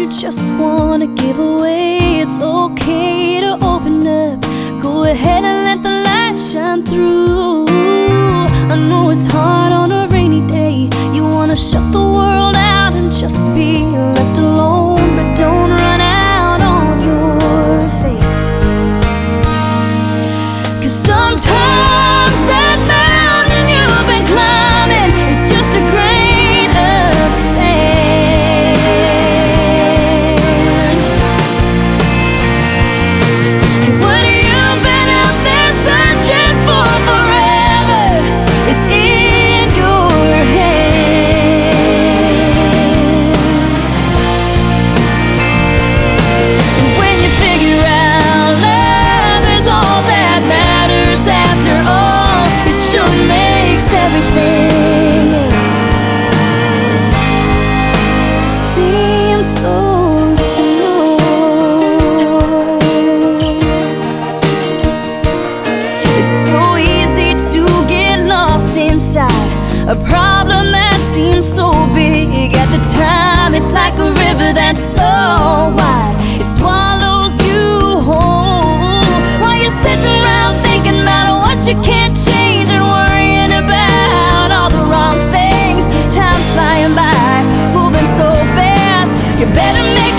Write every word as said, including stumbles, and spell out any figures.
just wanna give away. It's okay to open up. Go ahead and let the light shine through. I know it's hard on a rainy day. You wanna shut the world out and just be left alone, but don't run out on your faith. 'Cause sometimes that mountain you've been climbing is just a grain of sand. And what you've been out there searching for forever is in your hands. And when you figure out love is all that matters after all, it sure makes everything else seem so small. It's so easy to get lost inside a problem that seems so big at the time. It's like a river that's so wide, it swallows you whole, while you're sitting around thinking about what you can't change and worrying about all the wrong things. Time's flying by, moving so fast. You better make